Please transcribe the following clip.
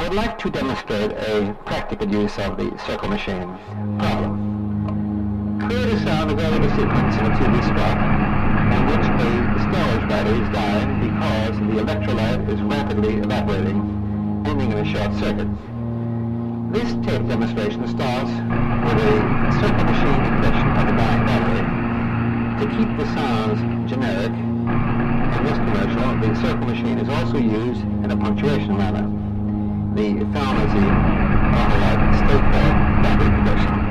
would like to demonstrate a practical use of the circle machine problem. Create a sound of relative sequence in a 2D spot in which a storage battery is dying because the electrolyte is rapidly evaporating, ending in a short circuit. This tape demonstration starts with a circle machine impression of a dying battery. To keep the sounds generic, in this commercial, the circle machine is also used in a punctuation manner. The film is the Autolite Stateful battery conversion.